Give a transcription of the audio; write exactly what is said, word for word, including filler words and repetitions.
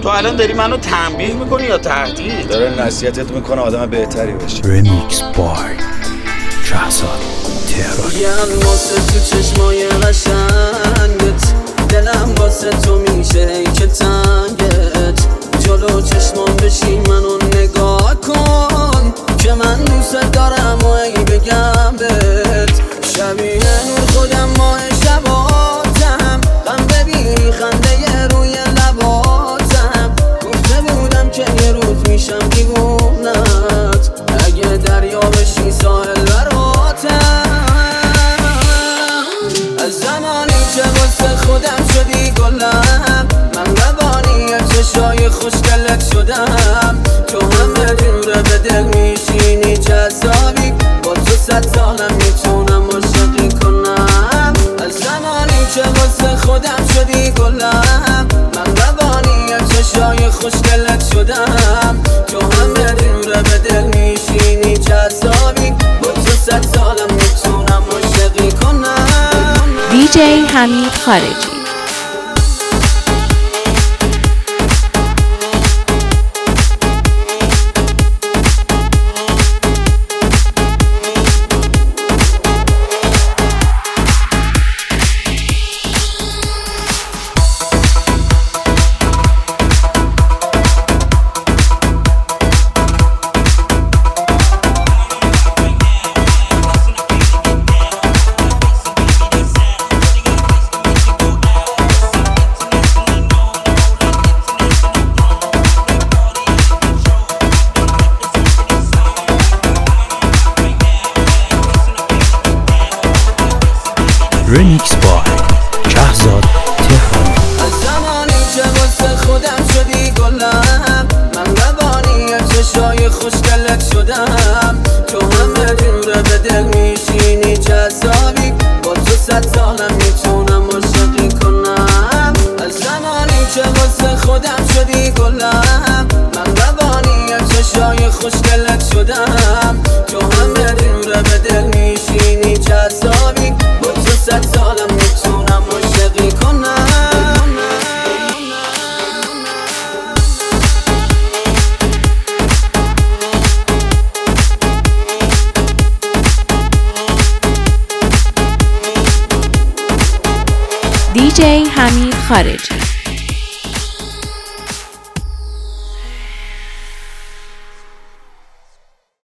تو الان داری منو تنبیه میکنی یا تهدید؟ داره نصیحتت میکنه آدم بهتری بشی. رمیکس بای شهزاد تهرانی. یان واسه تو چشمای قشنگت، دلم واسه تو میشه ای که تنگت. جلو چشمام بشی منو نگاه کن که من دوست دارم و ای بگم بهت. شبیه نور خودم ماه شباتم، غم ببینی خنده روی لباتم. گفته بودم که یه روز میشم دیوونت، اگه دریا بشی ساحل براتم. از زمانی که واسه خودم شدی گلم، من روانی چشای خوشگلت شدم. تو همه جوره به دل میشینی جذابی، با تو صد سالم میتونم عاشقی کنم. از زمانی که واسه خودم شدی گلم، من روانی چشای خوشگلت شدم. تو همه جوره به دل میشینی جذابی، با تو صد سالم میتونم عاشقی کنم. دی جی حمید خارجی. رمیکس بای شهزاد تهرانی. از زمانی که واسه خودم شدی گلم، من روانی چشای خوشگلت شدم. تو همه جوره به دل میشینی جذابی، با تو صد سالم میتونم عاشقی کنم. از زمانی که واسه خودم شدی گلم، من روانی چشای خوشگلت شدم. تو همه جوره به دل میشینی جذابی، با تو صد سالم میتونم عاشقی کنم. دی جی حمید خارجی.